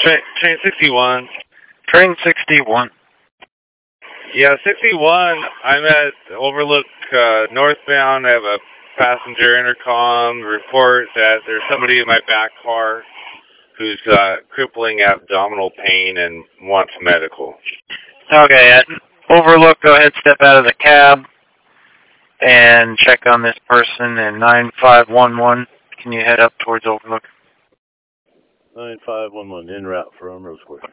Train 61. Train 61. Yeah, 61. I'm at Overlook northbound. I have a passenger intercom report that there's somebody in my back car who's crippling abdominal pain and wants medical. Okay, at Overlook, go ahead, step out of the cab and check on this person in 9511. Can you head up towards Overlook? 9511, en route from Rose Square.